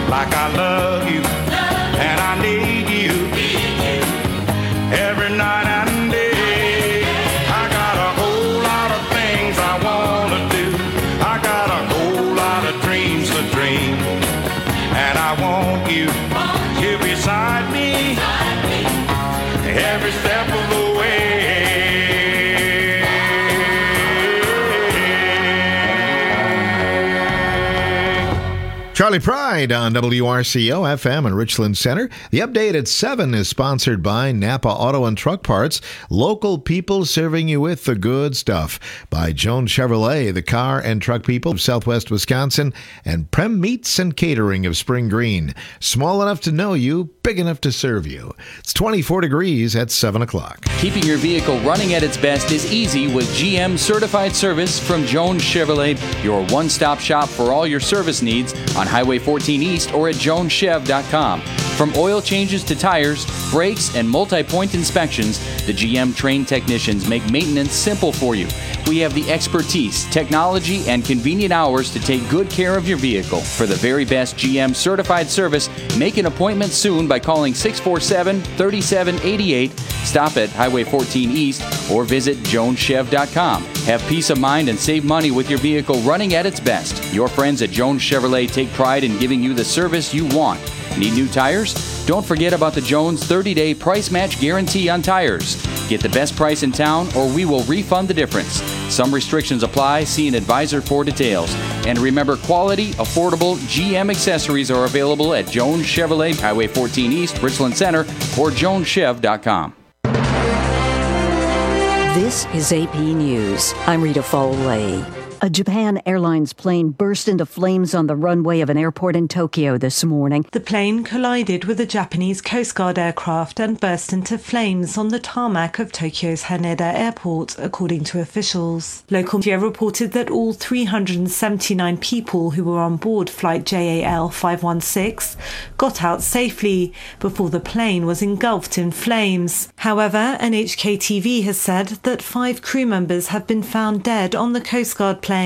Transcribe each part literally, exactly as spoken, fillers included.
like I love you, and I need you every night and day. I got a whole lot of things I want to do. I got a whole lot of dreams to dream, and I want you here beside me every step of the way. Charlie Pride on W R C O F M in Richland Center. The update at seven is sponsored by Napa Auto and Truck Parts. Local people serving you with the good stuff. By Jones Chevrolet, the car and truck people of Southwest Wisconsin. And Prem Meats and Catering of Spring Green. Small enough to know you, big enough to serve you. It's twenty-four degrees at seven o'clock. Keeping your vehicle running at its best is easy with G M Certified Service from Jones Chevrolet, your one-stop shop for all your service needs on Highway fourteen East or at jones chev dot com. From oil changes to tires, brakes, and multi-point inspections, the G M trained technicians make maintenance simple for you. We have the expertise, technology, and convenient hours to take good care of your vehicle. For the very best G M certified service, make an appointment soon by calling six four seven, three seven eight eight. Stop at Highway fourteen East or visit jones chev dot com. Have peace of mind and save money with your vehicle running at its best. Your friends at Jones Chevrolet take pride in giving you the service you want. Need new tires? Don't forget about the Jones thirty-day price match guarantee on tires. Get the best price in town or we will refund the difference. Some restrictions apply. See an advisor for details. And remember, quality, affordable G M accessories are available at Jones Chevrolet, Highway fourteen East, Richland Center, or jones chev dot com. This is A P News. I'm Rita Foley. A Japan Airlines plane burst into flames on the runway of an airport in Tokyo this morning. The plane collided with a Japanese Coast Guard aircraft and burst into flames on the tarmac of Tokyo's Haneda Airport, according to officials. Local media reported that all three hundred seventy-nine people who were on board flight J A L five one six got out safely before the plane was engulfed in flames. However, N H K T V has said that five crew members have been found dead on the Coast Guard plane.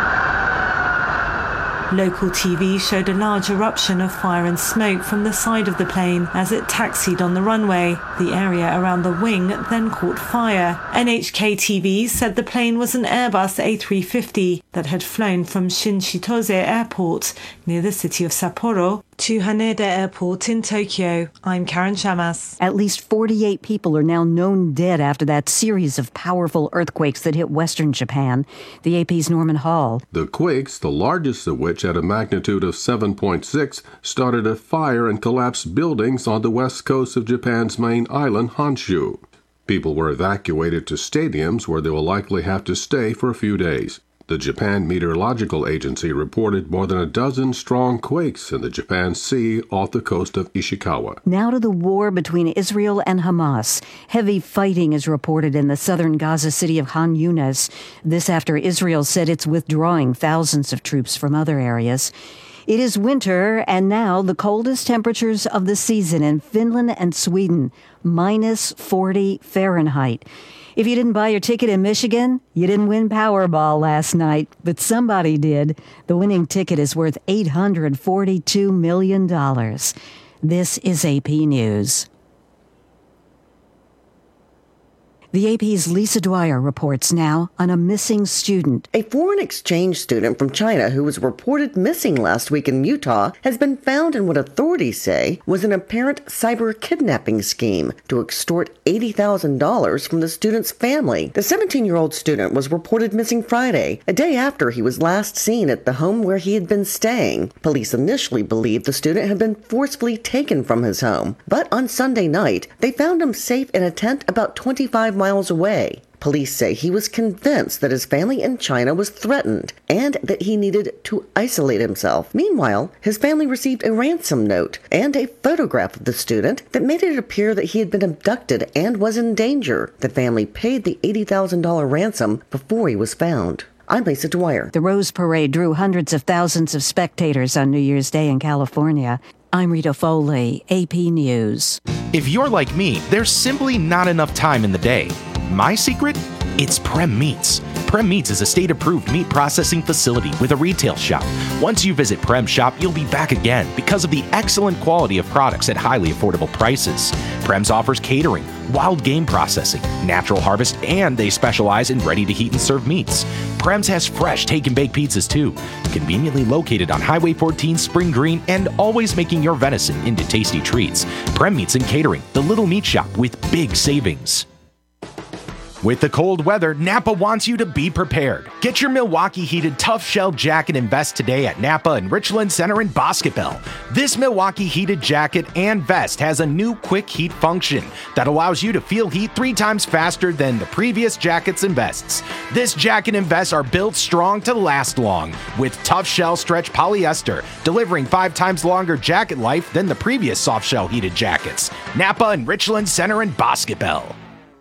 Local T V showed a large eruption of fire and smoke from the side of the plane as it taxied on the runway. The area around the wing then caught fire. N H K T V said the plane was an Airbus A three fifty that had flown from Shin-Chitose Airport near the city of Sapporo to Haneda Airport in Tokyo. I'm Karen Shamas. At least forty-eight people are now known dead after that series of powerful earthquakes that hit western Japan. The A P's Norman Hall. The quakes, the largest of which at a magnitude of seven point six, started a fire and collapsed buildings on the west coast of Japan's main island, Honshu. People were evacuated to stadiums where they will likely have to stay for a few days. The Japan Meteorological Agency reported more than a dozen strong quakes in the Japan Sea off the coast of Ishikawa. Now to the war between Israel and Hamas. Heavy fighting is reported in the southern Gaza city of Khan Yunis. This after Israel said it's withdrawing thousands of troops from other areas. It is winter, and now the coldest temperatures of the season in Finland and Sweden, minus forty Fahrenheit. If you didn't buy your ticket in Michigan, you didn't win Powerball last night, but somebody did. The winning ticket is worth eight hundred forty-two million dollars. This is A P News. The A P's Lisa Dwyer reports now on a missing student. A foreign exchange student from China who was reported missing last week in Utah has been found in what authorities say was an apparent cyber kidnapping scheme to extort eighty thousand dollars from the student's family. The seventeen-year-old student was reported missing Friday, a day after he was last seen at the home where he had been staying. Police initially believed the student had been forcibly taken from his home, but on Sunday night, they found him safe in a tent about twenty-five miles away. Police say he was convinced that his family in China was threatened and that he needed to isolate himself. Meanwhile, his family received a ransom note and a photograph of the student that made it appear that he had been abducted and was in danger. The family paid the eighty thousand dollars ransom before he was found. I'm Lisa Dwyer. The Rose Parade drew hundreds of thousands of spectators on New Year's Day in California. I'm Rita Foley, A P News. If you're like me, there's simply not enough time in the day. My secret? It's Prem Meats. Prem Meats is a state-approved meat processing facility with a retail shop. Once you visit Prem Shop, you'll be back again because of the excellent quality of products at highly affordable prices. Prem's offers catering, wild game processing, natural harvest, and they specialize in ready-to-heat and serve meats. Prem's has fresh take-and-bake pizzas too, conveniently located on Highway fourteen Spring Green and always making your venison into tasty treats. Prem Meats and Catering, the little meat shop with big savings. With the cold weather, Napa wants you to be prepared. Get your Milwaukee heated Tough Shell jacket and vest today at Napa and Richland Center in Boscobel. This Milwaukee heated jacket and vest has a new quick heat function that allows you to feel heat three times faster than the previous jackets and vests. This jacket and vest are built strong to last long with Tough Shell stretch polyester, delivering five times longer jacket life than the previous soft shell heated jackets. Napa and Richland Center in Boscobel.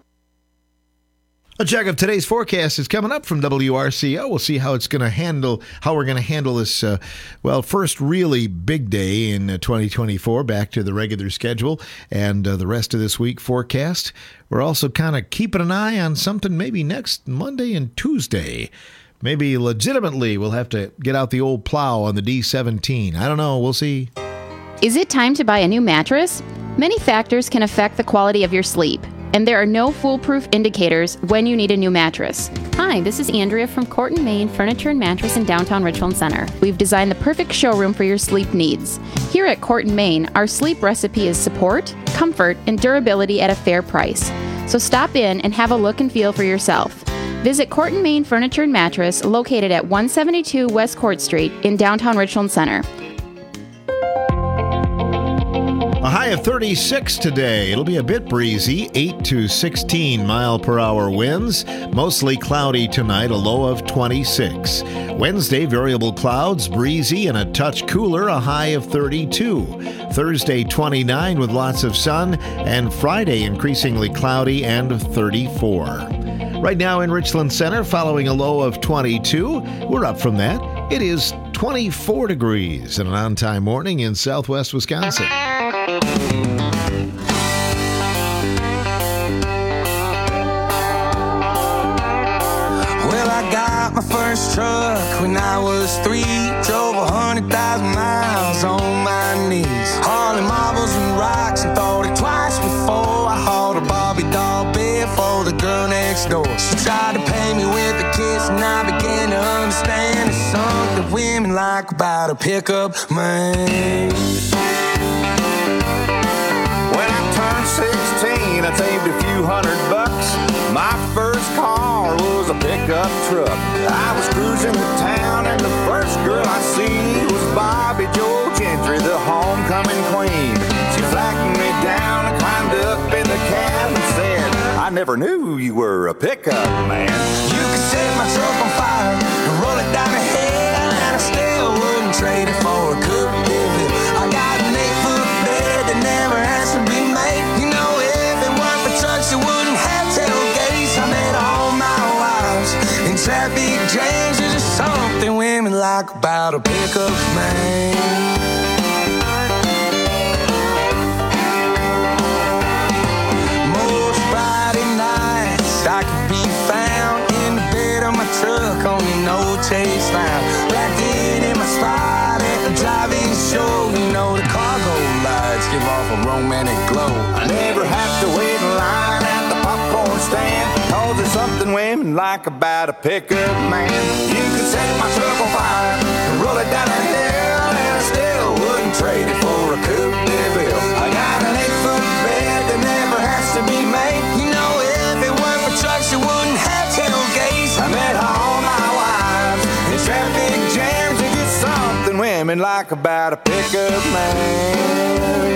A check of today's forecast is coming up from W R C O. We'll see how it's going to handle, how we're going to handle this, uh, well, first really big day in uh, twenty twenty-four, back to the regular schedule, and uh, the rest of this week forecast. We're also kind of keeping an eye on something maybe next Monday and Tuesday. Maybe legitimately we'll have to get out the old plow on the D seventeen. I don't know. We'll see. Is it time to buy a new mattress? Many factors can affect the quality of your sleep, and there are no foolproof indicators when you need a new mattress. Hi, this is Andrea from Corton, Maine Furniture and Mattress in downtown Richland Center. We've designed the perfect showroom for your sleep needs. Here at Corton, Maine, our sleep recipe is support, comfort, and durability at a fair price. So stop in and have a look and feel for yourself. Visit Corton, Maine Furniture and Mattress, located at one seventy-two West Court Street in downtown Richland Center. A high of thirty-six today. It'll be a bit breezy, eight to sixteen mile per hour winds. Mostly cloudy tonight, a low of twenty-six. Wednesday, variable clouds, breezy and a touch cooler, a high of thirty-two. Thursday, twenty-nine with lots of sun. And Friday, increasingly cloudy and thirty-four. Right now in Richland Center, following a low of twenty-two. We're up from that. It is twenty-four degrees and an on-time morning in southwest Wisconsin. Well, I got my first truck when I was three. Drove a hundred thousand miles on my knees, hauling marbles and rocks, and thought it twice before I hauled a Barbie doll bed for the girl next door. She tried to pay me with a kiss, and I began to understand there's something women like about a pickup man. sixteen, I saved a few hundred bucks. My first car was a pickup truck. I was cruising to town and the first girl I seen was Bobby Joe Gentry, the homecoming queen. She flagged me down and climbed up in the cab and said, I never knew you were a pickup man. You could set my truck on fire and roll it down the hill, and I still wouldn't trade it for a coupe de ville. I got an eight-foot bed that never has to be made. Trucks that wouldn't have tailgates. I met all my wives in traffic jams. There's just something women like about a pickup man. Most Friday nights I could be found in the bed of my truck on an old Chase line, wrapped in in my spot at the drive-in show. You know the cargo lights give off a romantic glow. I never have to wait in line at the popcorn stand, cause there's something women like about a pickup man. You can set my truck on fire and roll it down the hill, and I still wouldn't trade it for a coupe de ville. I got an eight-foot bed that never has to be made. You know, if it weren't for trucks, it wouldn't have tailgates. I met all my wives in traffic jams, and just something women like about a pickup man.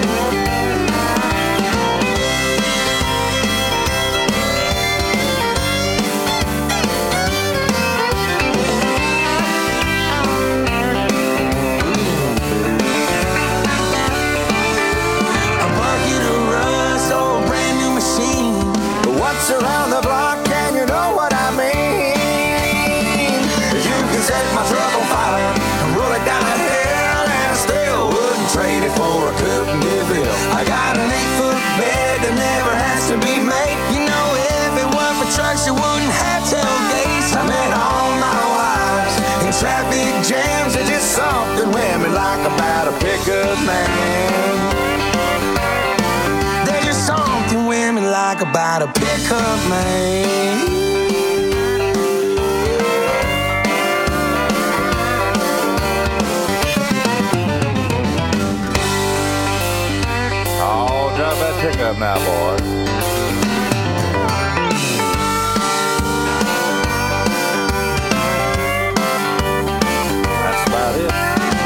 Around the block, and you know what I mean. You can set my truck on fire and roll it down the hill, and I still wouldn't trade it for a coupe pickup man. There's just something women like about a pickup man. Oh, drive that pickup now, boy. That's about it.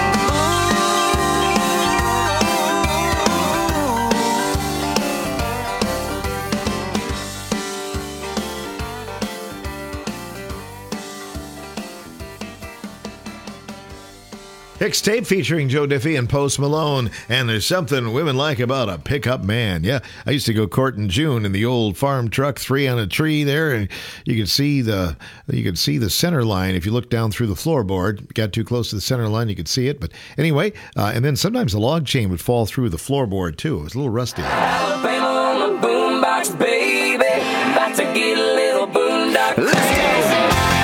Hicks Tape featuring Joe Diffie and Post Malone. And there's something women like about a pickup man. Yeah, I used to go courting June in the old farm truck, three on a tree there, and you could see the you could see the center line if you look down through the floorboard. Got too close to the center line, you could see it. But anyway, uh, and then sometimes the log chain would fall through the floorboard too. It was a little rusty. Alabama on the boombox, baby. About to get a little boondock. Let's go.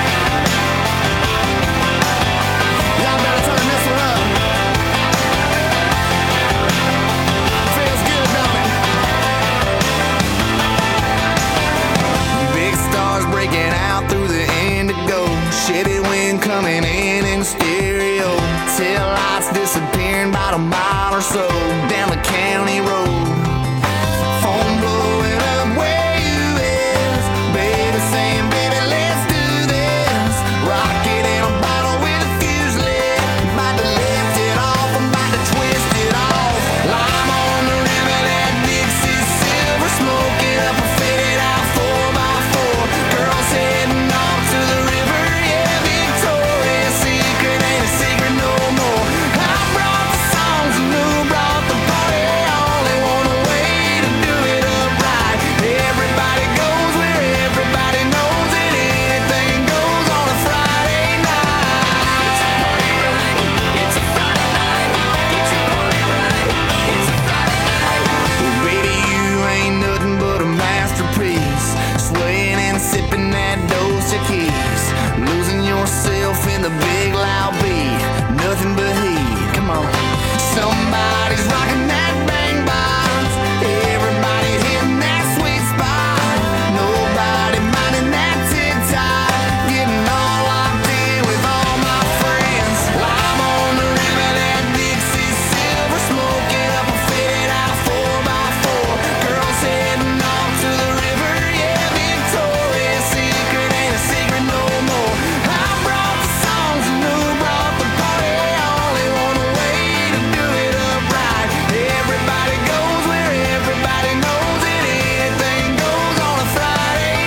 Breaking out through the indigo, Chevy wind coming in in stereo, tail lights disappearing about a mile or so down the county road, phone blowing up where you is, baby saying baby let's do this, rocket in a bottle with a fuse lit, about to lift it off, I'm about to twist it off, lime on the river, that Dixie silver, smoking up a faded out four by four. Girls heading off to the river, yeah, Victoria's Secret ain't a secret no more. I brought the songs and who brought the party, only one way to do it up right. Everybody goes where everybody knows it, anything goes on a Friday night. It's a party right, it's a Friday night, get your party right, it's a Friday night. Well, baby, you ain't nothing but a masterpiece, swaying and sipping that Dos Equis, losing yourself in the big loud beat, nothing but heat. Come on, somebody's rocking that bang box, everybody hitting that sweet spot, nobody minding that tick-tock, getting all locked in with all my friends. Lime on the river, that Dixie silver, smoking up a faded out four by four. Girls heading off to the river, yeah, Victoria's Secret ain't a secret no more. I brought the songs and who brought the party, only one way to do it up right. Everybody goes where everybody knows it, anything goes on a Friday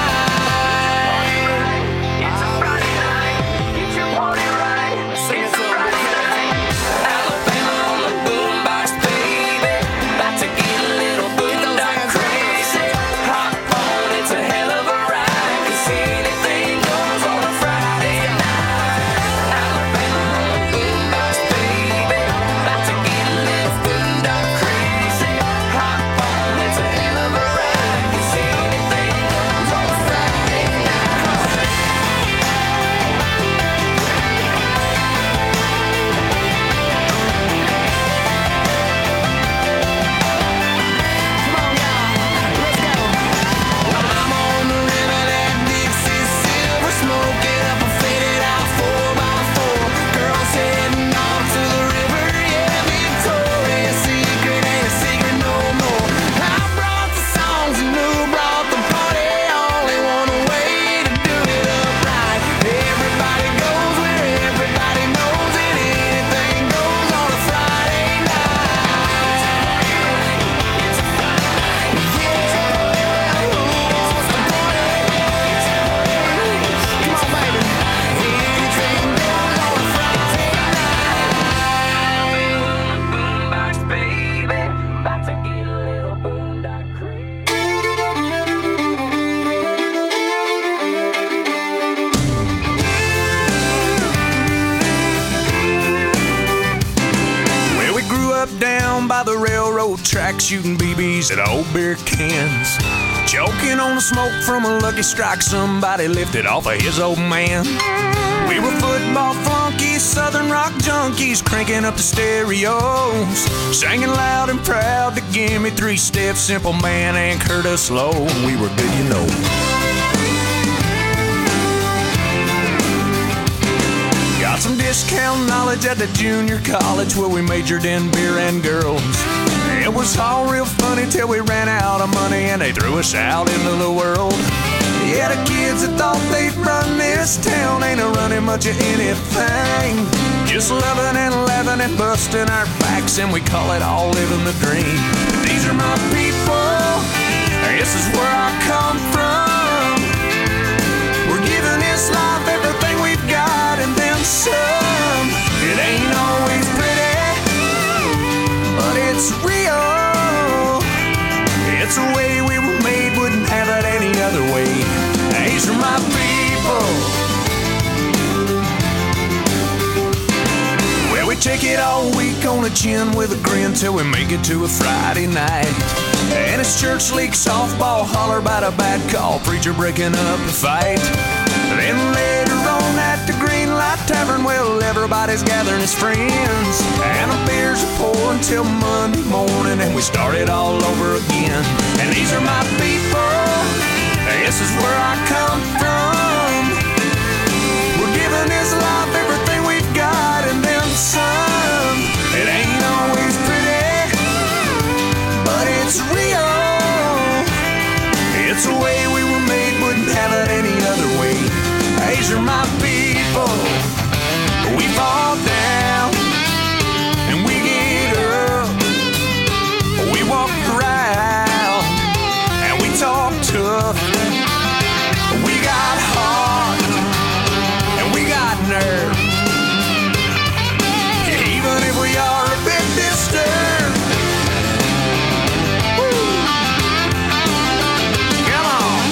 night. It's a Friday night, get your party right. It's a Friday night. Alabama on the boombox, baby. About to get a little boondock crazy. Hop on, it's a hell of a ride, 'cause anything goes on a Friday night. Alabama on the boombox, baby. About to get a little boondock crazy. Hop on, it's a hell of a ride, 'cause anything goes on a Friday night. Come on, y'all, let's go. I'm on the river, that Dixie silver, smoking up a faded out four by four. Girls heading off to the river, yeah, Victoria's Secret ain't a secret no more. I brought the songs and who brought the party, only one way to do it up right. Everybody goes where everybody knows it, anything goes on a Friday night. It's a Friday night, yeah, who wants to party? Come on, baby, anything goes on a Friday night. Boombox, baby, about to get a little boondock crazy. Well, we grew up down by the railroad track, shooting B Bs at old beer cans. Choking on the smoke from a Lucky Strike somebody lifted off of his old man. We were football flunkies, southern rock junkies, cranking up the stereos, singing loud and proud to Give Me Three Steps, Simple Man, and Curtis Low. We were good, you know. Got some discount knowledge at the junior college where we majored in beer and girls. It was all real funny till we ran out of money and they threw us out into the world. Yeah, the kids that thought they'd run this town ain't a running much of anything. Just loving and laughing and busting our backs, and we call it all living the dream. These are my people, this is where I come from. We're giving this life everything we've got and then some. It ain't always pretty, but it's real. It's the way we were made, wouldn't have it any other way. These are my people. Well, we take it all week on the chin with a grin till we make it to a Friday night. And it's church league softball, holler about a bad call, preacher breaking up the fight. Then later on at the Green Light Tavern, well, everybody's gathering as friends, and the beers are pouring till Monday morning, and we start it all over again. And these are my people, this is where I come from. We're giving this life everything we've got and then some. It ain't always pretty, but it's real. It's the way we were made, wouldn't have it any other way. These are my people. We fall down and we get up. We walk around and we talk tough. We got heart and we got nerve. Even if we are a bit disturbed. Woo. Come on.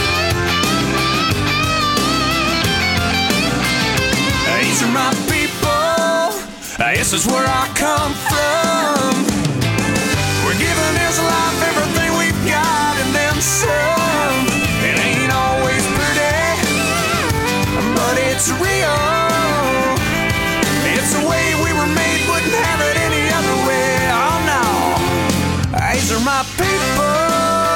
These are my people. This is where I come from. We're giving this life everything we've got and then some. It ain't always pretty, but it's real. It's the way we were made, wouldn't have it any other way. Oh no, these are my people.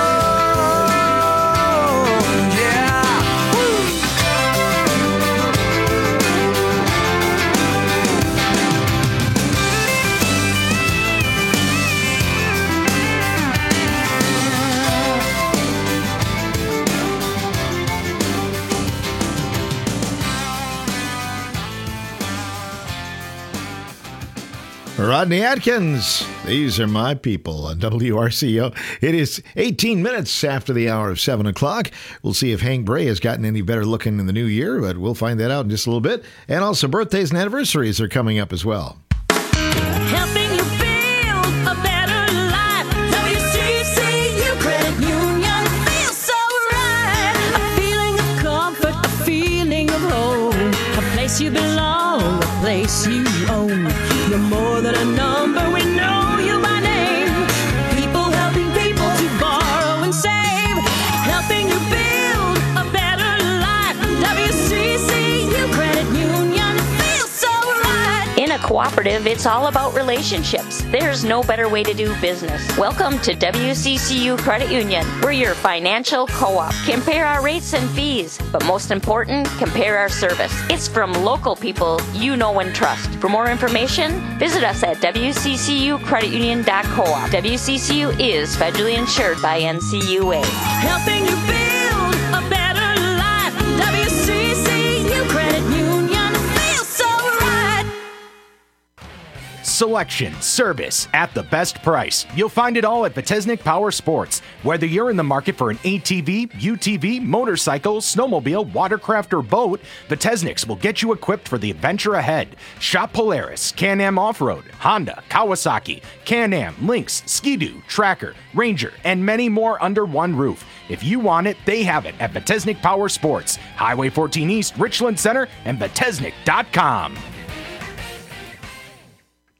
Rodney Atkins, these are my people on W R C O. It is eighteen minutes after the hour of seven o'clock. We'll see if Hank Bray has gotten any better looking in the new year, but we'll find that out in just a little bit. And also birthdays and anniversaries are coming up as well. Helping you build a better life. W C C U Credit Union feels so right. A feeling of comfort, a feeling of home. A place you belong, a place you own. You're more than a number, we know you by name. People helping people to borrow and save. Helping you build a better life. W C C U Credit Union feels so right. In a cooperative, it's all about relationships. There's no better way to do business. Welcome to W C C U Credit Union. We're your financial co-op. Compare our rates and fees, but most important, compare our service. It's from local people you know and trust. For more information, visit us at W C C U credit union dot coop. W C C U is federally insured by N C U A. Helping you build a better life. W C C U Credit Union feels so right. Selection, service, at the best price. You'll find it all at Vetesnik Power Sports. Whether you're in the market for an A T V, U T V, motorcycle, snowmobile, watercraft, or boat, Vetesniks will get you equipped for the adventure ahead. Shop Polaris, Can-Am Off-Road, Honda, Kawasaki, Can-Am, Lynx, Ski-Doo, Tracker, Ranger, and many more under one roof. If you want it, they have it at Vetesnik Power Sports, Highway fourteen East, Richland Center, and Vetesnik dot com.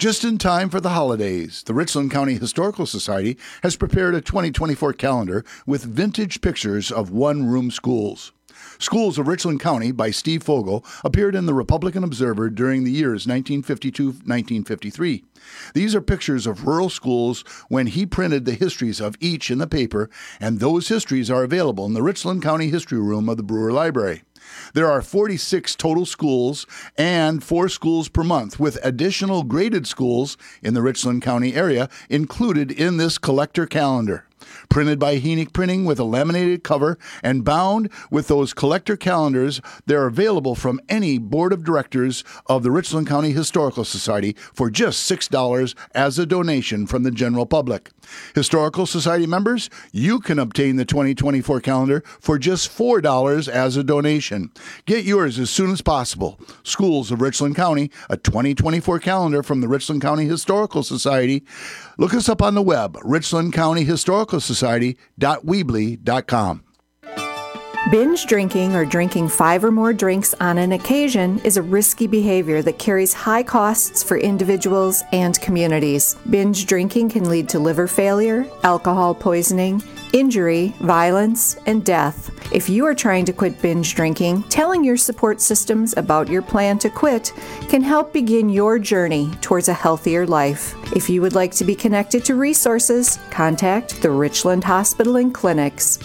Just in time for the holidays, the Richland County Historical Society has prepared a twenty twenty-four calendar with vintage pictures of one-room schools. Schools of Richland County by Steve Fogel appeared in the Republican Observer during the years nineteen fifty-two to nineteen fifty-three. These are pictures of rural schools when he printed the histories of each in the paper, and those histories are available in the Richland County History Room of the Brewer Library. There are forty-six total schools and four schools per month, with additional graded schools in the Richland County area included in this collector calendar. Printed by Heenick Printing with a laminated cover and bound with those collector calendars, they're available from any board of directors of the Richland County Historical Society for just six dollars as a donation from the general public. Historical Society members, you can obtain the twenty twenty-four calendar for just four dollars as a donation. Get yours as soon as possible. Schools of Richland County, a twenty twenty-four calendar from the Richland County Historical Society. Look us up on the web, richland county historical society dot weebly dot com. Binge drinking or drinking five or more drinks on an occasion is a risky behavior that carries high costs for individuals and communities. Binge drinking can lead to liver failure, alcohol poisoning, injury, violence, and death. If you are trying to quit binge drinking, telling your support systems about your plan to quit can help begin your journey towards a healthier life. If you would like to be connected to resources, contact the Richland Hospital and Clinics.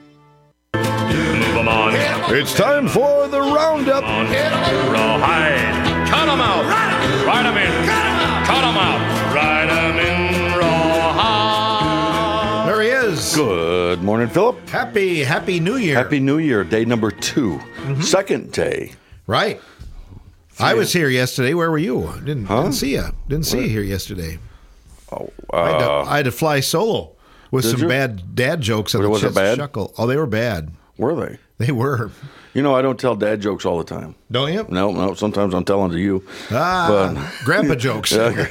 It's time for the Roundup. Rawhide. Cut 'em out. Ride 'em in. Cut 'em out. Ride 'em in rawhide. There he is. Good morning, Philip. Happy, happy New Year. Happy New Year, day number two. Mm-hmm. Second day. Right. I was here yesterday. Where were you? Didn't, Huh? didn't see you. Didn't see you here yesterday. Oh, I, had to, uh, I had to fly solo with Did some you? bad dad jokes on Wait, the was it Chest bad? Shuckle. Oh, they were bad. Were they? They were. You know, I don't tell dad jokes all the time. Don't you? No, no. Sometimes I'm telling to you. Ah, But- grandpa jokes.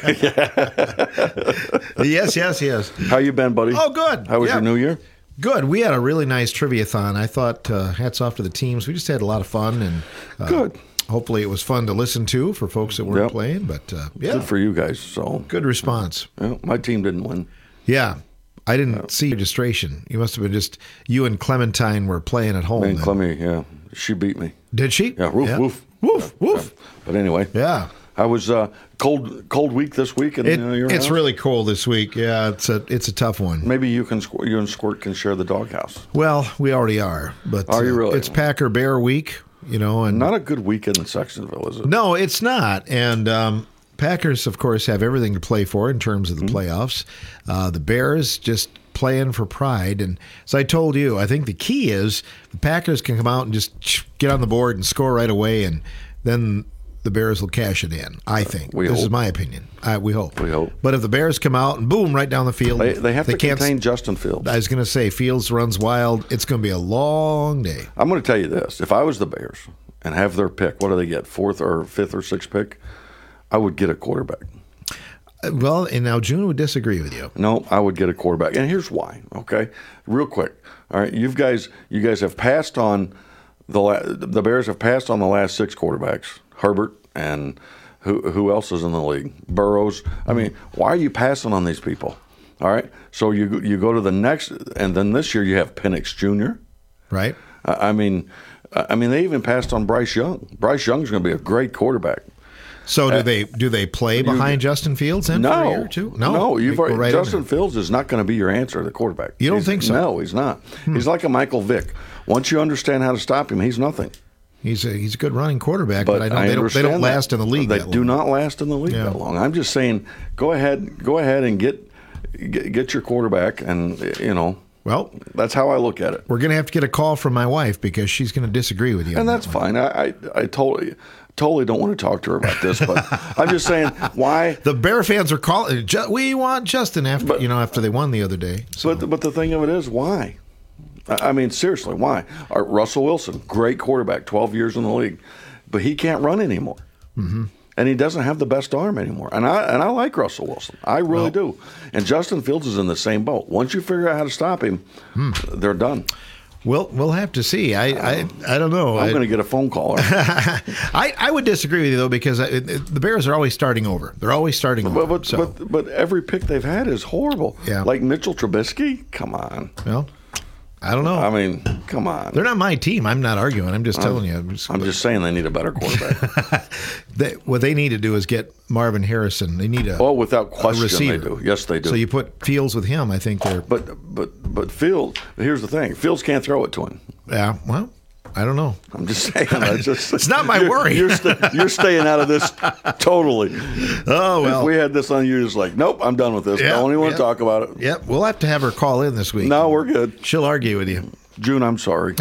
yes, yes, yes. How you been, buddy? Oh, good. How was Yeah. your New Year? Good. We had a really nice trivia-thon. I thought, uh, hats off to the teams. We just had a lot of fun. and uh, Good. Hopefully it was fun to listen to for folks that weren't Yep. playing. But, uh, yeah, Good for you guys. So good response. yeah, my team didn't win. Yeah. I didn't see registration. You must have been just, you and Clementine were playing at home. Me and then. Clemmy, yeah, she beat me. Did she? Yeah, woof, Yeah. woof, Woof, woof. But anyway, Yeah. I was uh, cold, cold week this week, and It, uh, your it's house? really cold this week. Yeah, it's a it's a tough one. Maybe you can squ- you and Squirt can share the doghouse. Well, we already are, but Are you uh, really? it's Packer Bear week, you know, and Not a good weekend in Sextonville, is it? no, it's not. And um, Packers, of course, have everything to play for in terms of the Mm-hmm. playoffs. Uh, the Bears just playing for pride, and as I told you, I think the key is the Packers can come out and just get on the board and score right away, and then the Bears will cash it in. I think we this is hope. my opinion. I, we hope. We hope. But if the Bears come out and boom, right down the field, They, they have to can't. contain Justin Fields. I was going to say Fields runs wild. It's going to be a long day. I'm going to tell you this: if I was the Bears and have their pick, what do they get? Fourth or fifth or sixth pick? I would get a quarterback. Uh, Well, and now June would disagree with you. No, I would get a quarterback, and here's why. Okay, real quick. All right, you guys, you guys have passed on the la- the Bears have passed on the last six quarterbacks. Herbert and who who else is in the league? Burrows. I mean, why are you passing on these people? All right, so you you go to the next, and then this year you have Penix Junior Right. I I mean, I mean they even passed on Bryce Young. Bryce Young's going to be a great quarterback. So do Uh, they do they play behind Justin Fields then for a year No, or two? no. You've They go already, right in Justin there. Fields is not going to be your answer, the quarterback. You don't He's- think so? No, he's not. He's like a Michael Vick. Once you understand how to stop him, he's nothing. He's a he's a good running quarterback, but, But I don't, I they don't they don't understand that. last in the league. They that do long. not last in the league Yeah. that long. I'm just saying, go ahead, go ahead and get get, get your quarterback, and you know. Well, that's how I look at it. We're going to have to get a call from my wife because she's going to disagree with you. And that's fine. I, I I totally totally don't want to talk to her about this, but I'm just saying why the Bear fans are calling. Ju- We want Justin after you know after they won the other day. But but the thing of it is, why? I I mean, seriously, why? All right, Russell Wilson, great quarterback, twelve years in the league, but he can't run anymore, Mm-hmm. and he doesn't have the best arm anymore. And I and I like Russell Wilson, I really do. And Justin Fields is in the same boat. Once you figure out how to stop him, Hmm. they're done. We'll we'll have to see. I I, I don't know. I'm I- going to get a phone call. I, I would disagree with you though, because I, the Bears are always starting over. They're always starting over. But but, so. but but every pick they've had is horrible. Yeah. Like Mitchell Trubisky. Come on. Well, I don't know. I mean, come on. They're not my team. I'm not arguing. I'm just I'm- telling you. I'm just, I'm just saying they need a better quarterback. they, what they need to do is get Marvin Harrison. They need a Oh, without a question, receiver. they do. Yes, they do. So you put Fields with him. I think they're. But but but Fields. Here's the thing. Fields can't throw it to him. Yeah. Well, I don't know. I'm just saying. I just, It's not my you're, worry. You're, sta you're staying out of this totally. Oh well. If we had this on, you're just like, nope, I'm done with this. Yeah, Don't even want yeah. to talk about it. Yep. We'll have to have her call in this week. No, we're good. She'll argue with you. June, I'm sorry.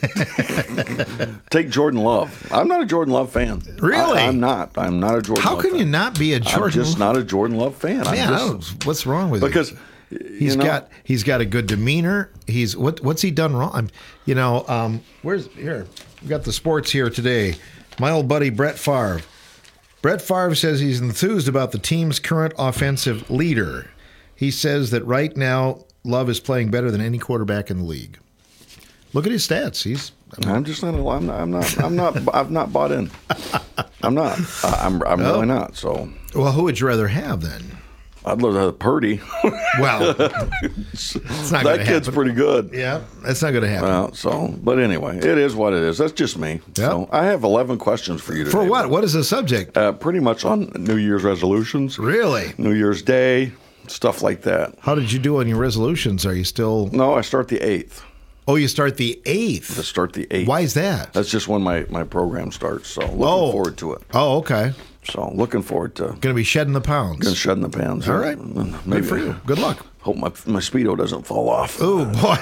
Take Jordan Love. I'm not a Jordan Love fan. Really? I, I'm not. I'm not a Jordan How Love can fan. you not be a Jordan? I'm just not a Jordan Love fan. I'm Man, I just, don't- what's wrong with because you? He's you know, got he's got a good demeanor. He's what what's he done wrong? I'm, you know, um, where's here? We got the sports here today. My old buddy Brett Favre. Brett Favre says he's enthused about the team's current offensive leader. He says that right now Love is playing better than any quarterback in the league. Look at his stats. He's I'm just not. I'm not. I'm not. I'm not. I've not bought in. I'm not. I- I'm. I'm No? really not. So well. Who would you rather have then? I'd love to have Purdy. Well, it's not that gonna kid's happen. pretty good. Yeah, that's not going to happen. Well, so, but anyway, it is what it is. That's just me. So I have eleven questions for you today. For what? What is the subject? Uh, pretty much on New Year's resolutions. Really? New Year's Day, stuff like that. How did you do on your resolutions? Are you still? No, I start the eighth. Oh, you start the eighth. To start the eighth. Why is that? That's just when my, my program starts. So looking Oh. forward to it. Oh, okay. So looking forward to Going to be shedding the pounds. Going to shedding the pounds. All right. Maybe Good for you. Good luck. Hope my my Speedo doesn't fall off. Oh boy.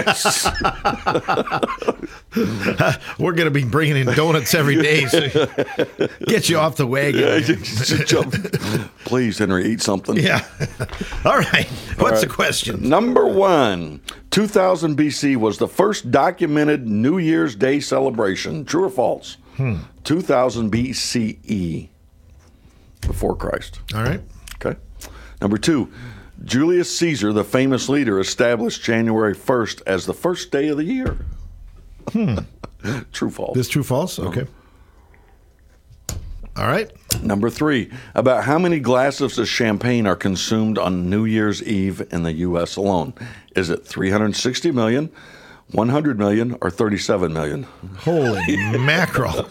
We're going to be bringing in donuts every day. So get you off the wagon. Yeah, just jump. Please, Henry, eat something. Yeah. All right. What's All right. the question? Number one, two thousand B C was the first documented New Year's Day celebration. True or false? Hmm. two thousand B C E, before Christ. All right. Okay. Number two, Julius Caesar, the famous leader, established January first as the first day of the year. Hmm. True, false. This true, false? Okay. All right. Number three, about how many glasses of champagne are consumed on New Year's Eve in the U S alone? Is it three hundred sixty million, one hundred million, or thirty-seven million? Holy mackerel.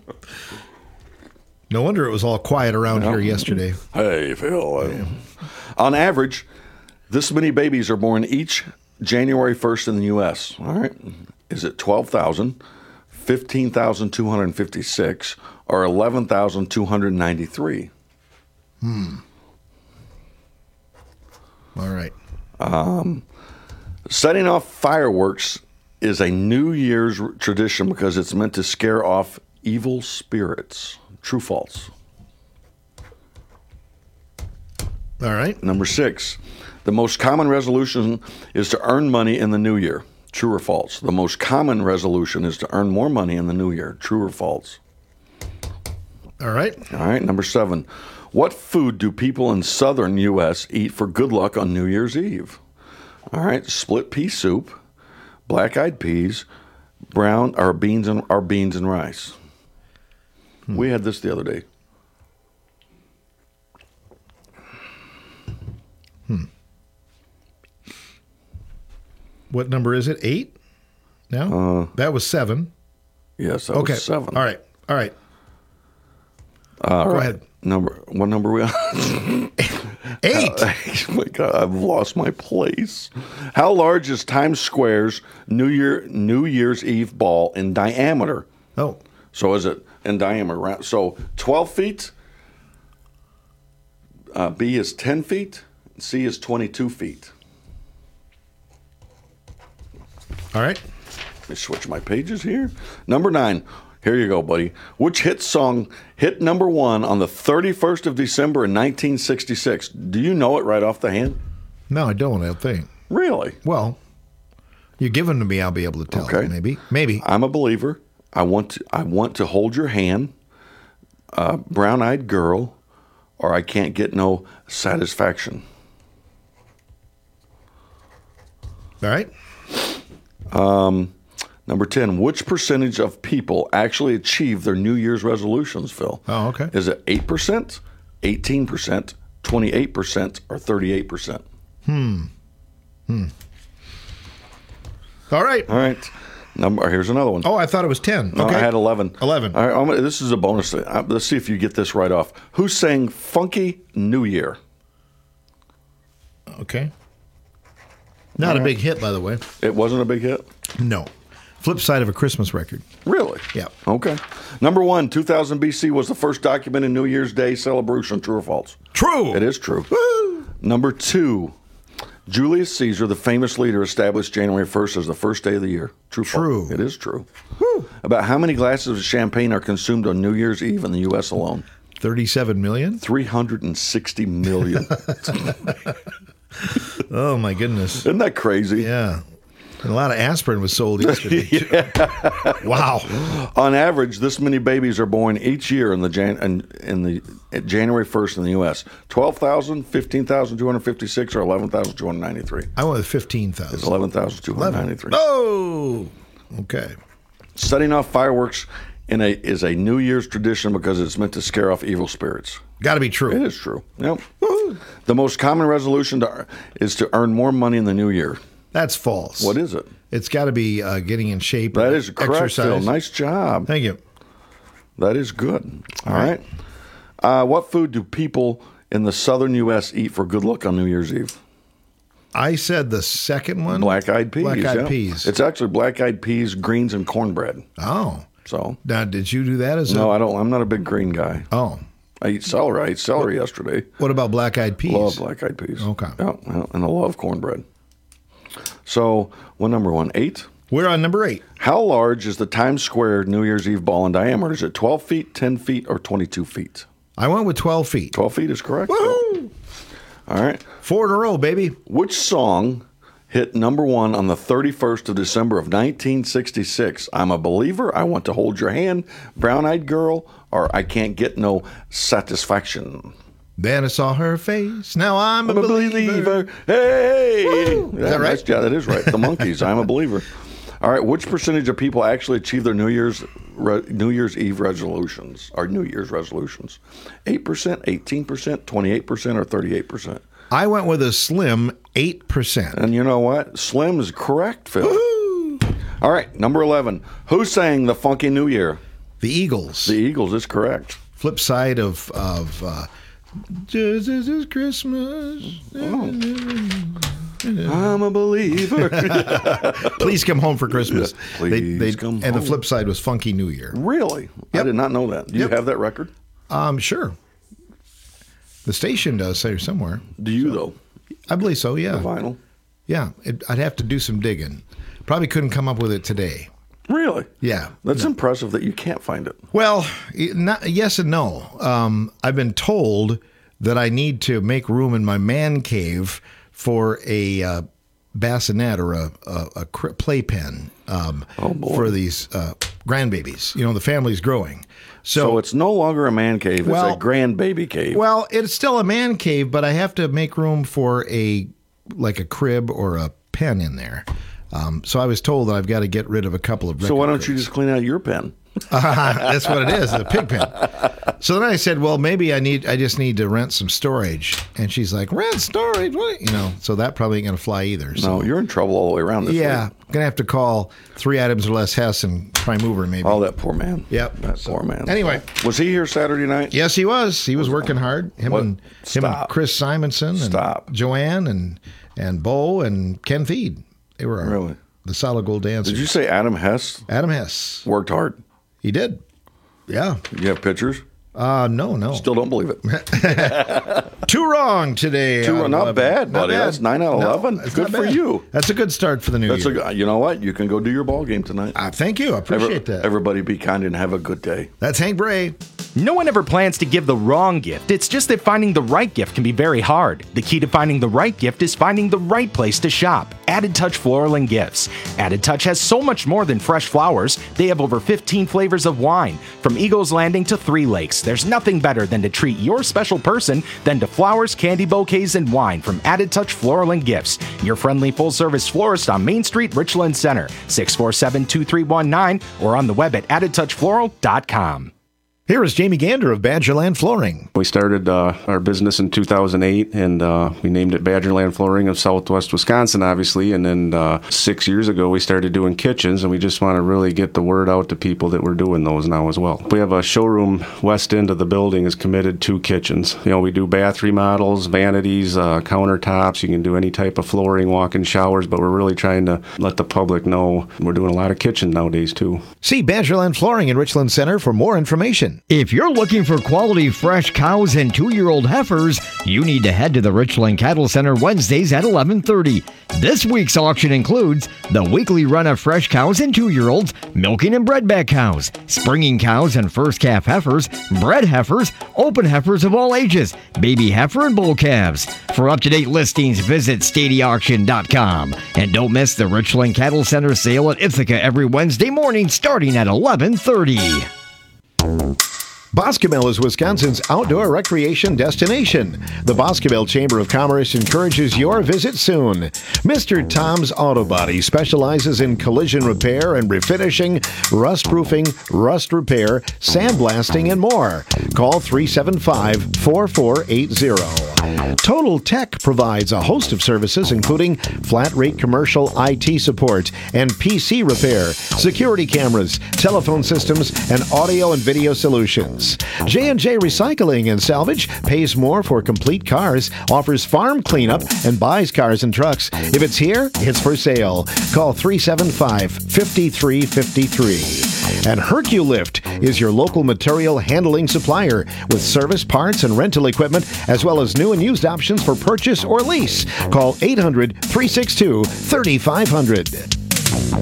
No wonder it was all quiet around here yesterday. Hey, Phil. uh, On average, this many babies are born each January first in the U S. All right. Is it twelve thousand, fifteen thousand two hundred fifty-six, or eleven thousand two hundred ninety-three? Hmm. All right. Um, setting off fireworks is a New Year's r- tradition because it's meant to scare off evil spirits. True, false? All right. Number six, the most common resolution is to earn money in the new year. True or false? The most common resolution is to earn more money in the new year. True or false? All right. All right. Number seven, what food do people in southern U S eat for good luck on New Year's Eve? All right. Split pea soup, black-eyed peas, brown or beans and or beans and rice. Hmm. We had this the other day. Hmm. What number is it? Eight? No? Uh, that was seven. Yes, that okay. was seven. All right. All right. Uh, Go right. ahead. Number what number are we on? Eight. Oh my God, I've lost my place. How large is Times Square's New Year New Year's Eve ball in diameter? Oh. So is it in diameter? So twelve feet. Uh, B is ten feet. C is twenty-two feet. All right. Let me switch my pages here. Number nine. Here you go, buddy. Which hit song hit number one on the thirty-first of December in nineteen sixty-six? Do you know it right off the hand? No, I don't, I don't think. Really? Well, you give them to me, I'll be able to tell. Okay. Maybe. Maybe. I'm a believer. I want to, I want to hold your hand. Uh, brown-eyed girl, or I can't get no satisfaction. All right. Um, Number ten, which percentage of people actually achieve their New Year's resolutions, Phil? Oh, okay. Is it eight percent, eighteen percent, twenty-eight percent, or thirty-eight percent? Hmm. Hmm. All right. All right. Number, here's another one. Oh, I thought it was ten. No, Okay. I had eleven. eleven. All right, I'm gonna, this is a bonus. Uh, Let's see if you get this right off. Who sang Funky New Year? Okay. Not All a right. big hit, by the way. It wasn't a big hit? No. Flip side of a Christmas record. Really? Yeah. Okay. Number one, two thousand B C was the first documented New Year's Day celebration. True or false? True. It is true. Number two, Julius Caesar, the famous leader, established January first as the first day of the year. True. True. False? It is true. About how many glasses of champagne are consumed on New Year's Eve in the U S alone? thirty-seven million? three hundred sixty million. Oh, my goodness. Isn't that crazy? Yeah. And a lot of aspirin was sold yesterday. Wow. On average, this many babies are born each year in the Jan- in, in the at January first in the U S twelve thousand, fifteen thousand two hundred fifty-six, or eleven thousand two hundred ninety-three. I went with fifteen thousand. It's eleven thousand two hundred ninety-three. Oh, okay. Setting off fireworks in a is a New Year's tradition because it's meant to scare off evil spirits. Got to be true. It is true. Yep. The most common resolution to, is to earn more money in the new year. That's false. What is it? It's got to be uh, getting in shape. That and is correct, Phil. exercise. Nice job. Thank you. That is good. All right. Uh, what food do people in the southern U S eat for good luck on New Year's Eve? I said the second one. Black-eyed peas. Black-eyed yeah. peas. It's actually black-eyed peas, greens, and cornbread. Oh. So Now, did you do that as no, a... I don't. I'm not a big green guy. Oh. I eat celery. I ate celery yesterday. What about black-eyed peas? Love black-eyed peas. Okay. Yeah, yeah, and I love cornbread. So, what number one? Eight? We're on number eight. How large is the Times Square New Year's Eve ball in diameter? Is it twelve feet, ten feet, or twenty-two feet? I went with twelve feet. twelve feet is correct. Woo! All right. Four in a row, baby. Which song hit number one on the thirty-first of December of nineteen sixty-six? I'm a Believer, I Want to Hold Your Hand, Brown Eyed Girl, or I Can't Get No Satisfaction? Then I saw her face. Now I'm a, I'm a believer. Hey! Woo! Is that right? Nice. Yeah, that is right. The Monkees, I'm a Believer. All right, which percentage of people actually achieve their New Year's re, New Year's Eve resolutions, or New Year's resolutions? eight percent, eighteen percent, twenty-eight percent, or thirty-eight percent? I went with a slim eight percent. And you know what? Slim is correct, Phil. Woo-hoo! All right, number eleven. Who sang the Funky New Year? The Eagles. The Eagles is correct. Flip side of... of uh, Just as it's Christmas. I'm a believer. Please come home for Christmas. Please They- they- come And the home. flip side was Funky New Year. Really? I did not know that. Do Yep. you have that record? Um, sure. The station does say somewhere. Do you, though? I believe so, yeah. The vinyl? Yeah. It, I'd have to do some digging. Probably couldn't come up with it today. Really? Yeah. That's No. impressive that you can't find it. Well, y- not, yes and no. Um, I've been told that I need to make room in my man cave for a uh, bassinet or a, a, a cr- playpen um, Oh, boy. for these uh, grandbabies. You know, the family's growing. So, So, it's no longer a man cave. Well- it's a grandbaby cave. well, it's still a man cave, but I have to make room for a like a crib or a pen in there. Um, so I was told that I've got to get rid of a couple of. so why record don't you crates. just clean out your pen? That's what it is, a pig pen. So then I said, well, maybe I need, I just need to rent some storage. And she's like, rent storage? What? You know, so that probably ain't going to fly either. So. No, you're in trouble all the way around this Yeah, week. going to have to call Three Items or Less Hess and try mover maybe. Oh, that poor man. Yep. That poor man. Anyway. Was he here Saturday night? Yes, he was. He was working hard. Him What? and him Stop. and Chris Simonson and Stop. Joanne and and Bo and Ken Feed. They were our, Really? the solid gold dancers. Did you say Adam Hess Adam Hess. worked hard? He did. Yeah. You have pictures? Uh, no, no. Still don't believe it. Two wrong today. Two out of wrong. Not eleven. bad, buddy. bad. That's nine out of No, eleven. that's Good not for bad. you. That's a good start for the new That's year. a, you know what? You can go do your ball game tonight. Uh, thank you. I appreciate Every- that. Everybody be kind and have a good day. That's Hank Bray. No one ever plans to give the wrong gift. It's just that finding the right gift can be very hard. The key to finding the right gift is finding the right place to shop. Added Touch Floral and Gifts. Added Touch has so much more than fresh flowers. They have over fifteen flavors of wine, from Eagles Landing to Three Lakes. There's nothing better than to treat your special person than to flowers, candy bouquets, and wine from Added Touch Floral and Gifts. Your friendly full-service florist on Main Street, Richland Center, six four seven, two three one nine, or on the web at added touch floral dot com. Here is Jamie Gander of Badgerland Flooring. We started uh, our business in two thousand eight, and uh, we named it Badgerland Flooring of Southwest Wisconsin, obviously. And then uh, six years ago, we started doing kitchens, and we just want to really get the word out to people that we're doing those now as well. We have a showroom west end of the building is committed to kitchens. You know, we do bath remodels, vanities, uh, countertops. You can do any type of flooring, walk-in showers, but we're really trying to let the public know we're doing a lot of kitchen nowadays, too. See Badgerland Flooring in Richland Center for more information. If you're looking for quality fresh cows and two-year-old heifers, you need to head to the Richland Cattle Center Wednesdays at eleven thirty. This week's auction includes the weekly run of fresh cows and two-year-olds, milking and bredback cows, springing cows and first calf heifers, bred heifers, open heifers of all ages, baby heifer and bull calves. For up-to-date listings, visit stady auction dot com. And don't miss the Richland Cattle Center sale at Ithaca every Wednesday morning starting at eleven thirty. Boscomel is Wisconsin's outdoor recreation destination. The Boscomel Chamber of Commerce encourages your visit soon. Mister Tom's Auto Body specializes in collision repair and refinishing, rust-proofing, rust repair, sandblasting, and more. Call three seven five, four four eight zero. Total Tech provides a host of services including flat-rate commercial I T support and P C repair, security cameras, telephone systems, and audio and video solutions. J and J Recycling and Salvage pays more for complete cars, offers farm cleanup, and buys cars and trucks. If it's here, it's for sale. Call three seven five, five three five three. And Herculift is your local material handling supplier with service, parts, and rental equipment, as well as new and used options for purchase or lease. Call eight hundred, three six two, three five zero zero.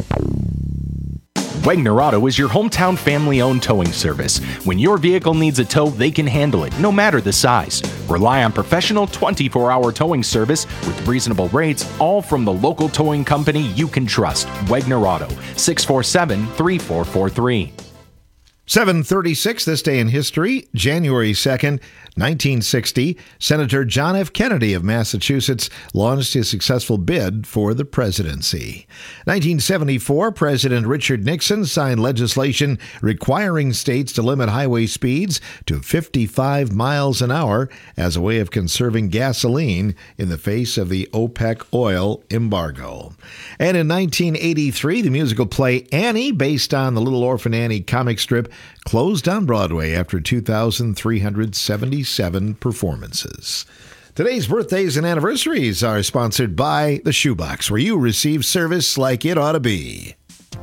Wegner Auto is your hometown family-owned towing service. When your vehicle needs a tow, they can handle it, no matter the size. Rely on professional twenty-four hour towing service with reasonable rates, all from the local towing company you can trust. Wegner Auto, six four seven, three four four three. seven thirty-six this day in history, January second, nineteen sixty, Senator John F. Kennedy of Massachusetts launched his successful bid for the presidency. nineteen seventy-four, President Richard Nixon signed legislation requiring states to limit highway speeds to fifty-five miles an hour as a way of conserving gasoline in the face of the OPEC oil embargo. And in nineteen eighty-three, the musical play Annie, based on the Little Orphan Annie comic strip, closed on Broadway after two thousand three hundred seventy-seven performances. Today's birthdays and anniversaries are sponsored by The Shoebox, where you receive service like it ought to be.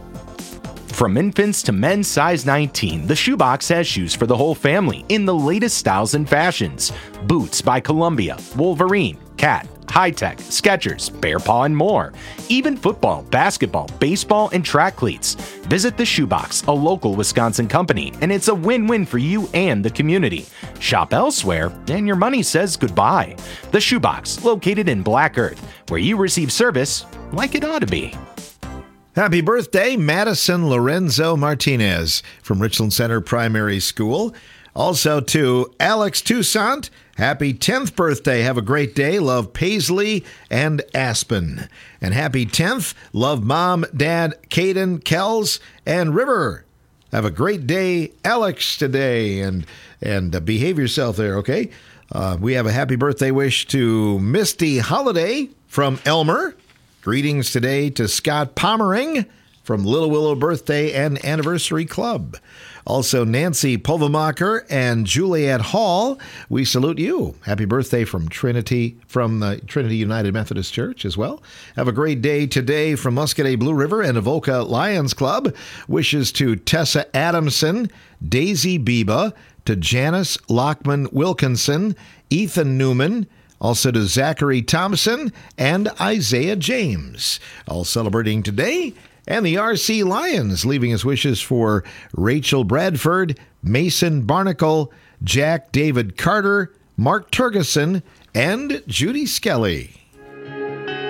From infants to men's size nineteen, The Shoebox has shoes for the whole family in the latest styles and fashions. Boots by Columbia, Wolverine, Cat, High-Tech, Skechers, Bear Paw, and more. Even football, basketball, baseball, and track cleats. Visit The Shoebox, a local Wisconsin company, and it's a win-win for you and the community. Shop elsewhere, and your money says goodbye. The Shoebox, located in Black Earth, where you receive service like it ought to be. Happy birthday, Madison Lorenzo Martinez from Richland Center Primary School. Also to Alex Toussaint, happy tenth birthday. Have a great day. Love Paisley and Aspen. And happy tenth. Love Mom, Dad, Caden, Kells, and River. Have a great day, Alex, today. And, and uh, behave yourself there, okay? Uh, we have a happy birthday wish to Misty Holiday from Elmer. Greetings today to Scott Pommering from Little Willow Birthday and Anniversary Club. Also, Nancy Povemacher and Juliet Hall, we salute you. Happy birthday from Trinity, from the Trinity United Methodist Church as well. Have a great day today from Muscadet Blue River and Avoca Lions Club. Wishes to Tessa Adamson, Daisy Biba, to Janice Lockman Wilkinson, Ethan Newman, also to Zachary Thompson and Isaiah James. All celebrating today. And the R C Lions leaving his wishes for Rachel Bradford, Mason Barnacle, Jack David Carter, Mark Turgeson, and Judy Skelly.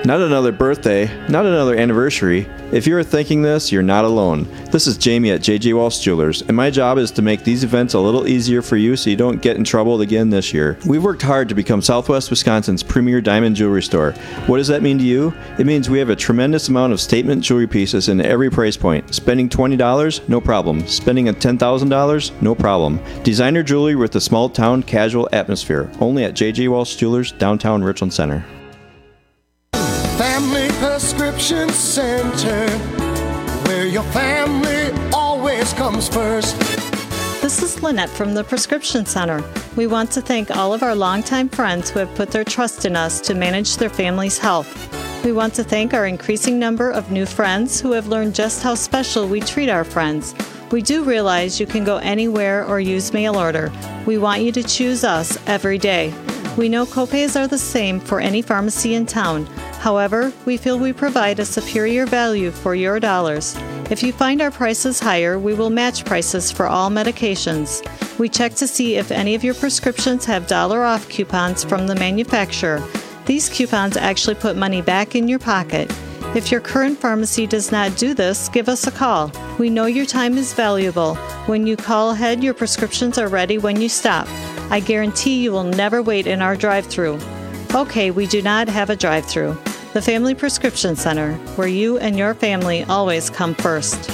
Not another birthday, not another anniversary. If you're thinking this, you're not alone. This is Jamie at J J Walsh Jewelers, and my job is to make these events a little easier for you so you don't get in trouble again this year. We've worked hard to become Southwest Wisconsin's premier diamond jewelry store. What does that mean to you? It means we have a tremendous amount of statement jewelry pieces in every price point. Spending twenty dollars? No problem. Spending ten thousand dollars? No problem. Designer jewelry with a small town casual atmosphere. Only at J J Walsh Jewelers, downtown Richland Center. Family Prescription Center, where your family always comes first. This is Lynette from the Prescription Center. We want to thank all of our longtime friends who have put their trust in us to manage their family's health. We want to thank our increasing number of new friends who have learned just how special we treat our friends. We do realize you can go anywhere or use mail order. We want you to choose us every day. We know copays are the same for any pharmacy in town. However, we feel we provide a superior value for your dollars. If you find our prices higher, we will match prices for all medications. We check to see if any of your prescriptions have dollar off coupons from the manufacturer. These coupons actually put money back in your pocket. If your current pharmacy does not do this, give us a call. We know your time is valuable. When you call ahead, your prescriptions are ready when you stop. I guarantee you will never wait in our drive-thru. Okay, we do not have a drive-thru. The Family Prescription Center, where you and your family always come first.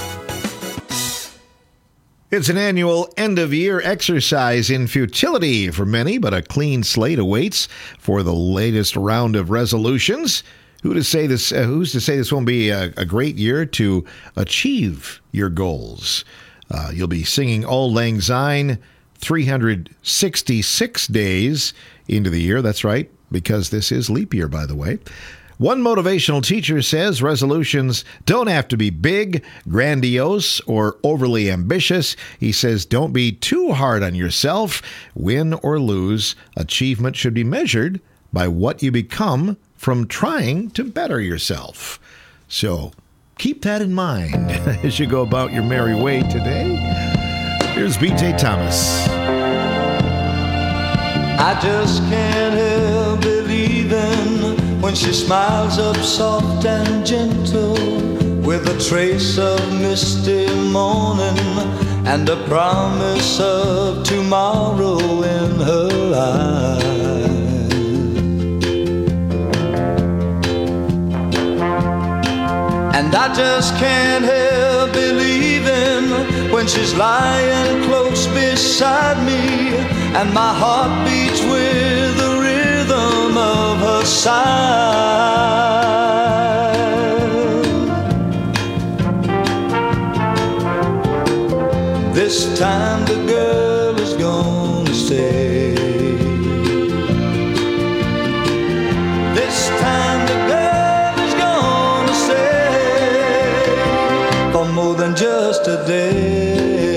It's an annual end-of-year exercise in futility for many, but a clean slate awaits for the latest round of resolutions. Who to say this? Uh, who's to say this won't be a, a great year to achieve your goals? Uh, you'll be singing Auld Lang Syne three hundred sixty-six days into the year. That's right, because this is leap year, by the way. One motivational teacher says resolutions don't have to be big, grandiose, or overly ambitious. He says don't be too hard on yourself. Win or lose, achievement should be measured by what you become from trying to better yourself. So keep that in mind as you go about your merry way today. Here's B J Thomas. I just can't help believing when she smiles up soft and gentle, with a trace of misty morning and a promise of tomorrow in her eyes. And I just can't help believing when she's lying close beside me and my heart beats with the rhythm of her sigh. This time the girl is gonna stay. This time the girl is gonna stay for more than just a day.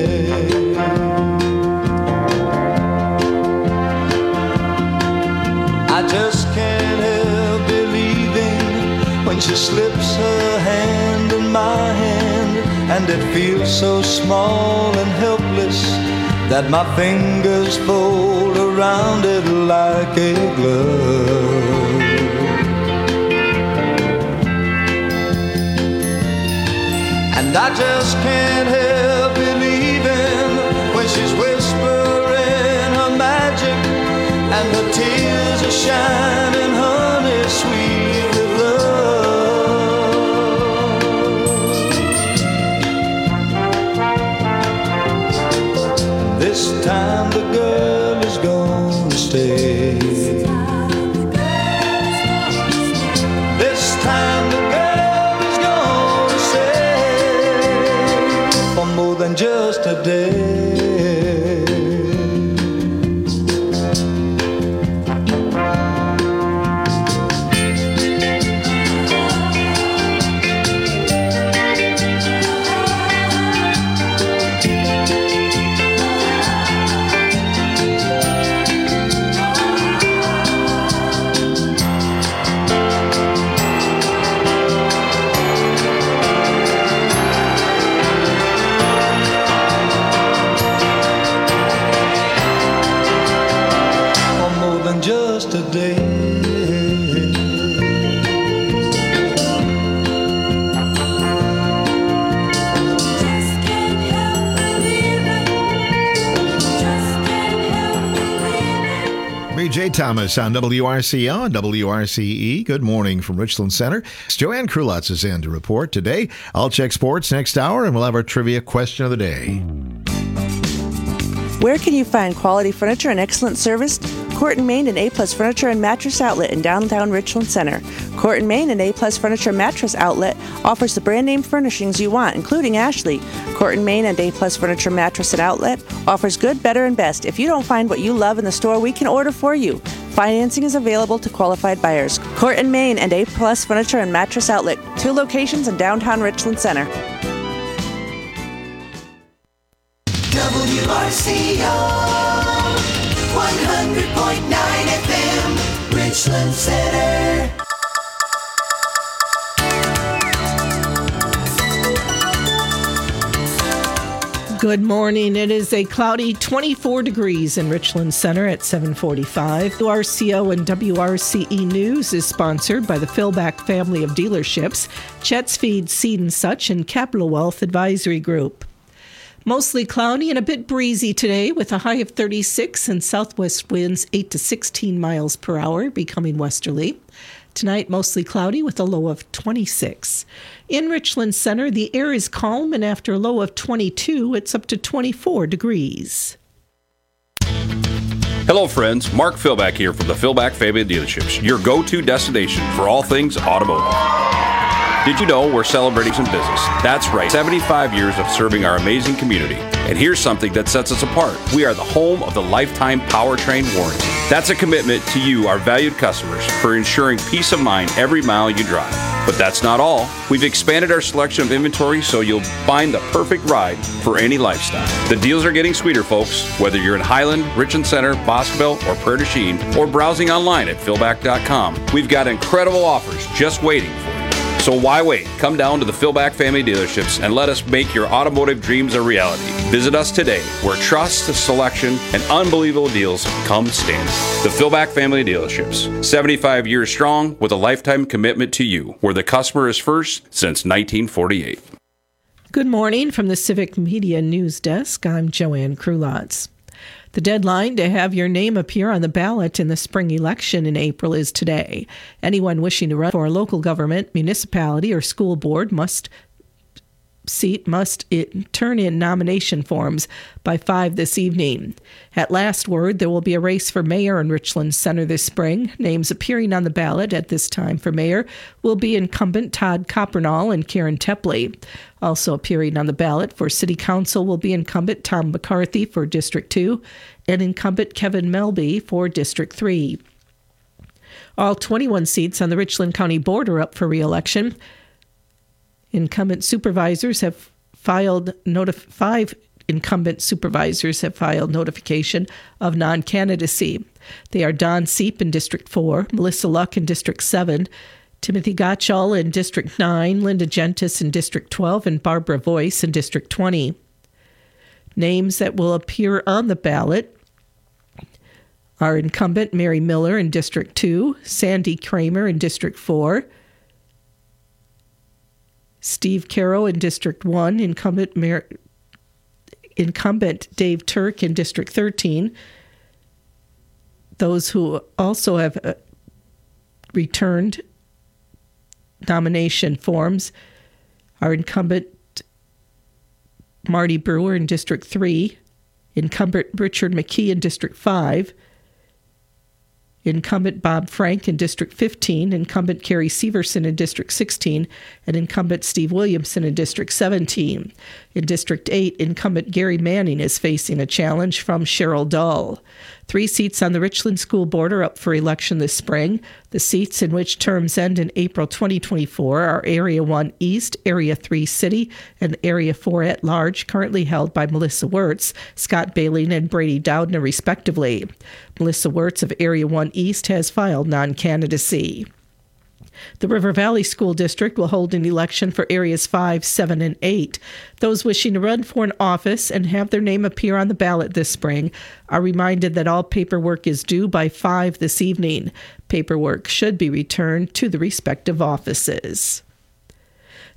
I just can't help believing when she slips her hand in my hand, and it feels so small and helpless that my fingers fold around it like a glove. And I just can't help believing when she's whispering her magic and her tears are shining honey sweet with love. This time the girl is gonna stay. This time the girl is gonna stay for more than just a day. Jay Thomas on W R C O and W R C E. Good morning from Richland Center. Joanne Krulotz is in to report today. I'll check sports next hour, and we'll have our trivia question of the day. Where can you find quality furniture and excellent service? Court and Main and A-Plus Furniture and Mattress Outlet in downtown Richland Center. Court and Main and A-Plus Furniture and Mattress Outlet offers the brand name furnishings you want, including Ashley. Court and Main and A-Plus Furniture Mattress and Outlet offers good, better, and best. If you don't find what you love in the store, we can order for you. Financing is available to qualified buyers. Court and Main and A-Plus Furniture and Mattress Outlet, two locations in downtown Richland Center. W R C O one hundred point nine F M Richland Center. Good morning. It is a cloudy twenty-four degrees in Richland Center at seven forty-five. W R C O and W R C E News is sponsored by the Philback family of dealerships, Chet's Feed, Seed and Such, and Capital Wealth Advisory Group. Mostly cloudy and a bit breezy today with a high of thirty-six and southwest winds eight to sixteen miles per hour, becoming westerly. Tonight, mostly cloudy with a low of twenty-six. In Richland Center, the air is calm, and after a low of twenty-two, it's up to twenty-four degrees. Hello, friends. Mark Philback here from the Philback family of dealerships, your go-to destination for all things automotive. Did you know we're celebrating some business? That's right, seventy-five years of serving our amazing community. And here's something that sets us apart. We are the home of the lifetime powertrain warranty. That's a commitment to you, our valued customers, for ensuring peace of mind every mile you drive. But that's not all. We've expanded our selection of inventory so you'll find the perfect ride for any lifestyle. The deals are getting sweeter, folks. Whether you're in Highland, Richland Center, Boscoville, or Prairie du Chien, or browsing online at philback dot com, we've got incredible offers just waiting for you. So why wait? Come down to the Philback family dealerships and let us make your automotive dreams a reality. Visit us today, where trust, selection, and unbelievable deals come standard. The Philback family dealerships, seventy-five years strong with a lifetime commitment to you, where the customer is first since nineteen forty-eight. Good morning from the Civic Media News Desk. I'm Joanne Krulotz. The deadline to have your name appear on the ballot in the spring election in April is today. Anyone wishing to run for a local government, municipality, or school board must seat must it, turn in nomination forms by five this evening. At last word, there will be a race for mayor in Richland Center this spring. Names appearing on the ballot at this time for mayor will be incumbent Todd Coppernall and Karen Tepley. Also appearing on the ballot for city council will be incumbent Tom McCarthy for District two and incumbent Kevin Melby for District three. All twenty-one seats on the Richland County Board are up for re-election. Incumbent supervisors have filed notif- five incumbent supervisors have filed notification of non-candidacy. They are Don Seep in District four, Melissa Luck in District seven, Timothy Gottschall in District nine, Linda Gentis in District twelve, and Barbara Voice in District twenty. Names that will appear on the ballot are incumbent Mary Miller in District two, Sandy Kramer in District four, Steve Caro in District one, incumbent Mar- incumbent Dave Turk in District thirteen. Those who also have uh, returned nomination forms are incumbent Marty Brewer in District three, incumbent Richard McKee in District five, incumbent Bob Frank in District fifteen, incumbent Carrie Severson in District sixteen, and incumbent Steve Williamson in District seventeen. In District eight, incumbent Gary Manning is facing a challenge from Cheryl Dull. Three seats on the Richland School Board are up for election this spring. The seats in which terms end in April twenty twenty-four are Area one East, Area three City, and Area four at Large, currently held by Melissa Wirtz, Scott Baling, and Brady Doudna, respectively. Melissa Wirtz of Area one East has filed non-candidacy. The River Valley School District will hold an election for Areas five, seven, and eight. Those wishing to run for an office and have their name appear on the ballot this spring are reminded that all paperwork is due by five this evening. Paperwork should be returned to the respective offices.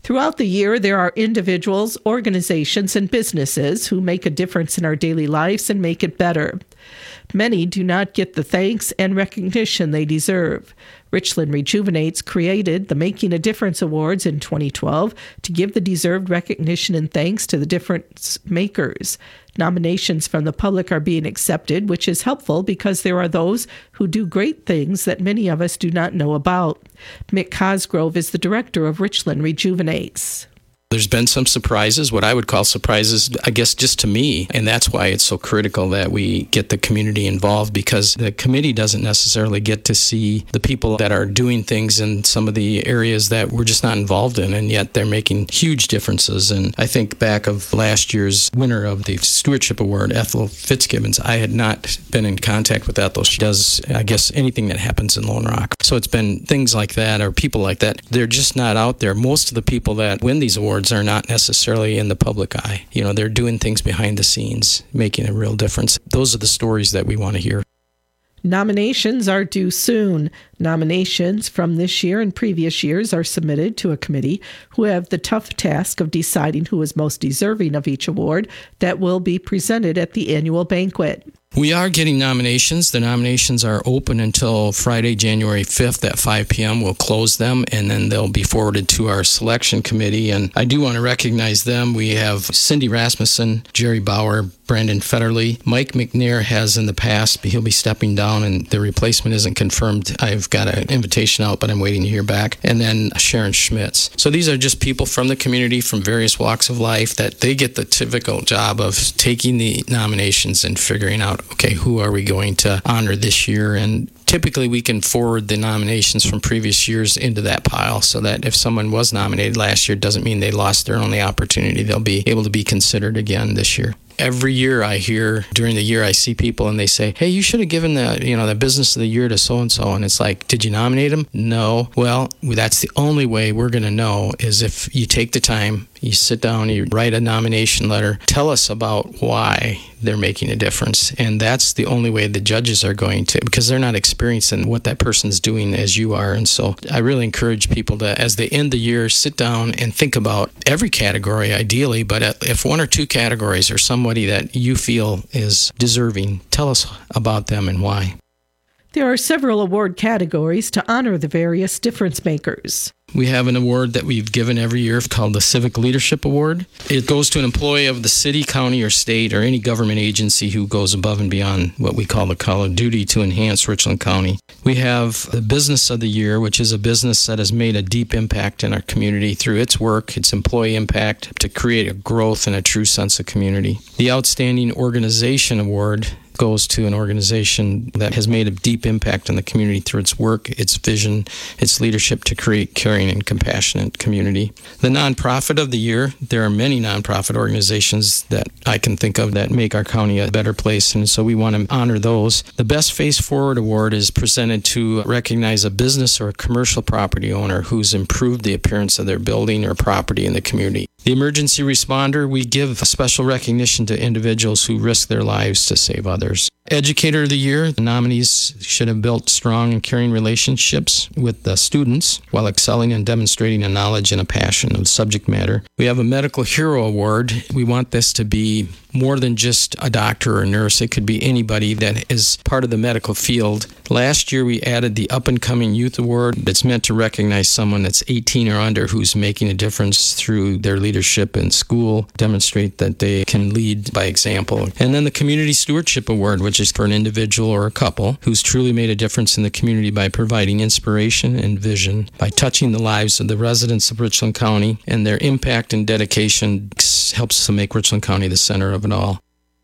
Throughout the year, there are individuals, organizations, and businesses who make a difference in our daily lives and make it better. Many do not get the thanks and recognition they deserve. Richland Rejuvenates created the Making a Difference Awards in twenty twelve to give the deserved recognition and thanks to the difference makers. Nominations from the public are being accepted, which is helpful because there are those who do great things that many of us do not know about. Mick Cosgrove is the director of Richland Rejuvenates. There's been some surprises, what I would call surprises, I guess, just to me. And that's why it's so critical that we get the community involved, because the committee doesn't necessarily get to see the people that are doing things in some of the areas that we're just not involved in, and yet they're making huge differences. And I think back of last year's winner of the Stewardship Award, Ethel Fitzgibbons, I had not been in contact with Ethel. She does, I guess, anything that happens in Lone Rock. So it's been things like that, or people like that. They're just not out there. Most of the people that win these awards are not necessarily in the public eye. You know, they're doing things behind the scenes, making a real difference. Those are the stories that we want to hear. Nominations are due soon. Nominations from this year and previous years are submitted to a committee who have the tough task of deciding who is most deserving of each award that will be presented at the annual banquet. We are getting nominations. The nominations are open until Friday, January fifth at five p.m. We'll close them, and then they'll be forwarded to our selection committee. And I do want to recognize them. We have Cindy Rasmussen, Jerry Bauer, Brandon Federley. Mike McNair has in the past, but he'll be stepping down, and the replacement isn't confirmed. I've got an invitation out, but I'm waiting to hear back. And then Sharon Schmitz. So these are just people from the community from various walks of life that they get the typical job of taking the nominations and figuring out, okay, who are we going to honor this year? And typically we can forward the nominations from previous years into that pile so that if someone was nominated last year, it doesn't mean they lost their only opportunity. They'll be able to be considered again this year. Every year I hear, during the year I see people and they say, hey, you should have given the, you know, the business of the year to so-and-so. And it's like, did you nominate him? No. Well, that's the only way we're going to know is if you take the time, you sit down, you write a nomination letter, tell us about why they're making a difference. And that's the only way the judges are going to, because they're not experiencing what that person's doing as you are. And so I really encourage people to, as they end the year, sit down and think about every category ideally, but if one or two categories are somebody that you feel is deserving, tell us about them and why. There are several award categories to honor the various difference makers. We have an award that we've given every year called the Civic Leadership Award. It goes to an employee of the city, county, or state, or any government agency who goes above and beyond what we call the call of duty to enhance Richland County. We have the Business of the Year, which is a business that has made a deep impact in our community through its work, its employee impact, to create a growth and a true sense of community. The Outstanding Organization Award goes to an organization that has made a deep impact on the community through its work, its vision, its leadership to create caring and compassionate community. The Nonprofit of the Year, there are many nonprofit organizations that I can think of that make our county a better place, and so we want to honor those. The Best Face Forward Award is presented to recognize a business or a commercial property owner who's improved the appearance of their building or property in the community. The Emergency Responder, we give special recognition to individuals who risk their lives to save others. Educator of the Year, the nominees should have built strong and caring relationships with the students while excelling and demonstrating a knowledge and a passion of subject matter. We have a Medical Hero Award. We want this to be more than just a doctor or a nurse. It could be anybody that is part of the medical field. Last year, we added the Up and Coming Youth Award that's meant to recognize someone that's eighteen or under who's making a difference through their leadership in school, demonstrate that they can lead by example. And then the Community Stewardship Award, which is for an individual or a couple who's truly made a difference in the community by providing inspiration and vision, by touching the lives of the residents of Richland County, and their impact and dedication helps to make Richland County the center of it all.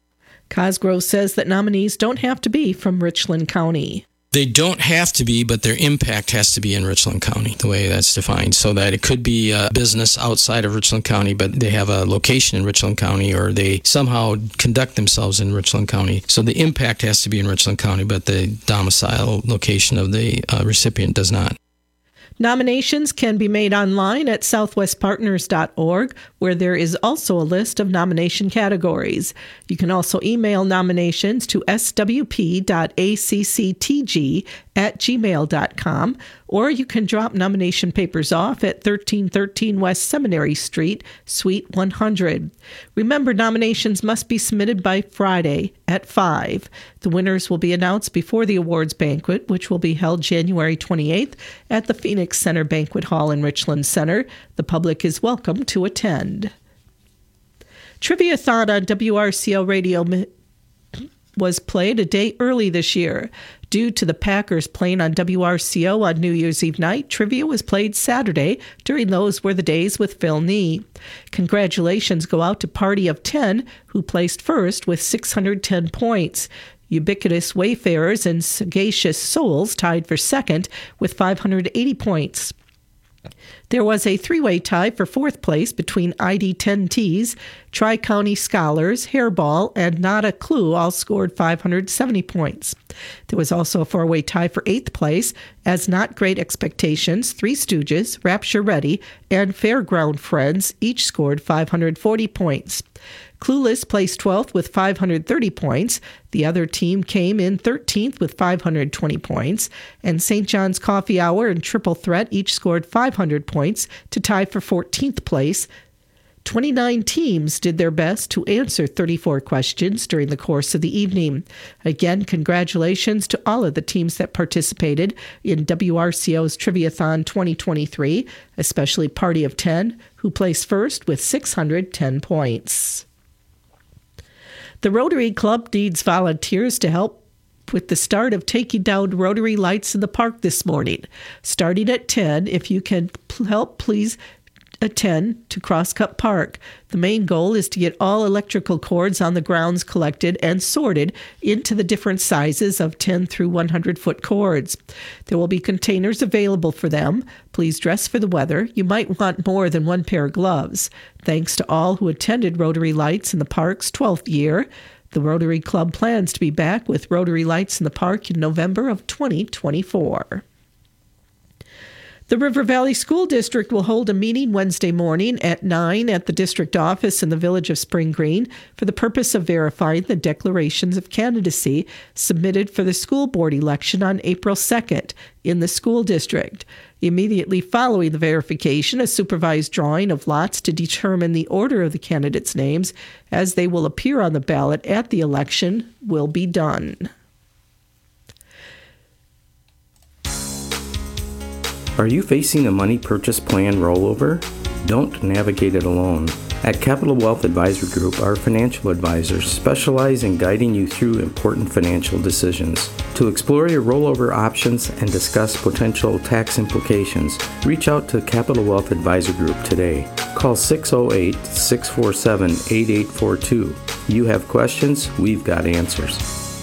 Cosgrove says that nominees don't have to be from Richland County. They don't have to be, but their impact has to be in Richland County, the way that's defined, so that it could be a business outside of Richland County, but they have a location in Richland County, or they somehow conduct themselves in Richland County. So the impact has to be in Richland County, but the domicile location of the uh, recipient does not. Nominations can be made online at southwest partners dot org, where there is also a list of nomination categories. You can also email nominations to s w p dot a c c t g at gmail dot com, or you can drop nomination papers off at thirteen thirteen West Seminary Street, Suite one hundred. Remember, nominations must be submitted by Friday at five. The winners will be announced before the awards banquet, which will be held January twenty-eighth at the Phoenix Center Banquet Hall in Richland Center. The public is welcome to attend. Trivia-thon on W R C O Radio was played a day early this year. Due to the Packers playing on W R C O on New Year's Eve night, trivia was played Saturday during Those Were the Days with Phil Nee. Congratulations go out to Party of ten, who placed first with six hundred ten points. Ubiquitous Wayfarers and Sagacious Souls tied for second with five hundred eighty points. There was a three-way tie for fourth place between I D ten T's, Tri-County Scholars, Hairball, and Not a Clue all scored five hundred seventy points. There was also a four-way tie for eighth place as Not Great Expectations, Three Stooges, Rapture Ready, and Fairground Friends each scored five hundred forty points. Clueless placed twelfth with five hundred thirty points. The other team came in thirteenth with five hundred twenty points. And Saint John's Coffee Hour and Triple Threat each scored five hundred points to tie for fourteenth place. twenty-nine teams did their best to answer thirty-four questions during the course of the evening. Again, congratulations to all of the teams that participated in W R C O's Trivia-thon twenty twenty-three, especially Party of ten, who placed first with six hundred ten points. The Rotary Club needs volunteers to help with the start of taking down Rotary lights in the park this morning. Starting at ten, if you can p- help, please attend to Crosscut Park. The main goal is to get all electrical cords on the grounds collected and sorted into the different sizes of ten through one hundred foot cords. There will be containers available for them. Please dress for the weather. You might want more than one pair of gloves. Thanks to all who attended Rotary Lights in the Park's twelfth year. The Rotary Club plans to be back with Rotary Lights in the Park in November of twenty twenty-four. The River Valley School District will hold a meeting Wednesday morning at nine at the district office in the village of Spring Green for the purpose of verifying the declarations of candidacy submitted for the school board election on April second in the school district. Immediately following the verification, a supervised drawing of lots to determine the order of the candidates' names as they will appear on the ballot at the election will be done. Are you facing a money purchase plan rollover? Don't navigate it alone. At Capital Wealth Advisory Group, our financial advisors specialize in guiding you through important financial decisions. To explore your rollover options and discuss potential tax implications, reach out to Capital Wealth Advisory Group today. Call six oh eight, six four seven, eight eight four two. You have questions, we've got answers.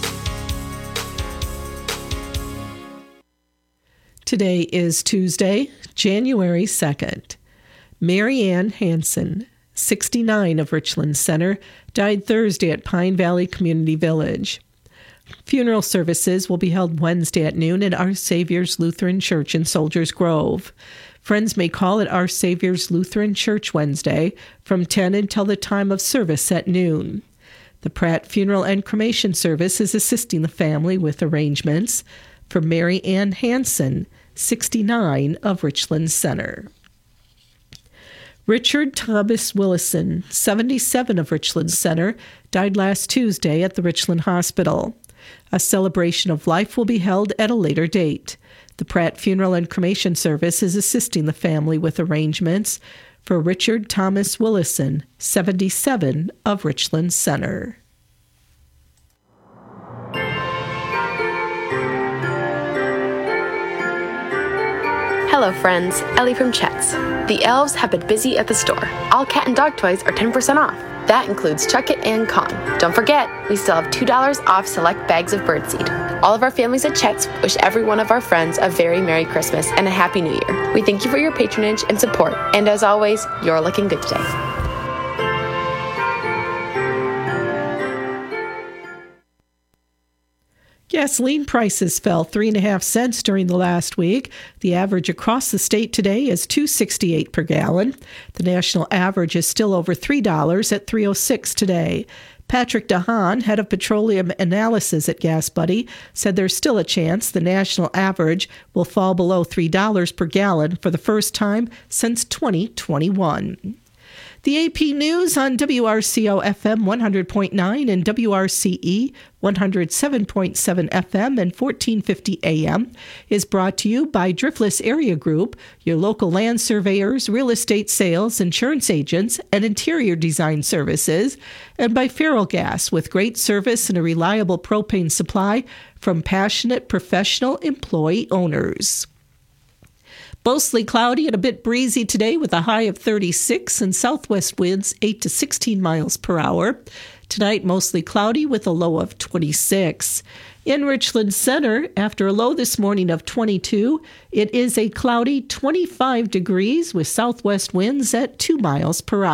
Today is Tuesday, January second. Mary Ann Hansen, sixty-nine, of Richland Center, died Thursday at Pine Valley Community Village. Funeral services will be held Wednesday at noon at Our Savior's Lutheran Church in Soldiers Grove. Friends may call at Our Savior's Lutheran Church Wednesday from ten until the time of service at noon. The Pratt Funeral and Cremation Service is assisting the family with arrangements for Mary Ann Hansen, sixty-nine, of Richland Center. Richard Thomas Willison, seventy-seven, of Richland Center, died last Tuesday at the Richland Hospital. A celebration of life will be held at a later date. The Pratt Funeral and Cremation Service is assisting the family with arrangements for Richard Thomas Willison, seventy-seven, of Richland Center. Hello friends, Ellie from Chet's. The elves have been busy at the store. All cat and dog toys are ten percent off. That includes Chuck It and Kong. Don't forget, we still have two dollars off select bags of birdseed. All of our families at Chet's wish every one of our friends a very Merry Christmas and a Happy New Year. We thank you for your patronage and support, and as always, you're looking good today. Gasoline prices fell three and a half cents during the last week. The average across the state today is two dollars and sixty-eight cents per gallon. The national average is still over three dollars at three dollars and six cents today. Patrick DeHaan, head of petroleum analysis at Gas Buddy, said there's still a chance the national average will fall below three dollars per gallon for the first time since twenty twenty-one. The A P News on W R C O F M one hundred point nine and W R C E one hundred seven point seven F M and fourteen fifty A M is brought to you by Driftless Area Group, your local land surveyors, real estate sales, insurance agents, and interior design services, and by Feral Gas, with great service and a reliable propane supply from passionate professional employee owners. Mostly cloudy and a bit breezy today with a high of thirty-six and southwest winds eight to sixteen miles per hour. Tonight, mostly cloudy with a low of twenty-six. In Richland Center, after a low this morning of twenty-two, it is a cloudy twenty-five degrees with southwest winds at two miles per hour.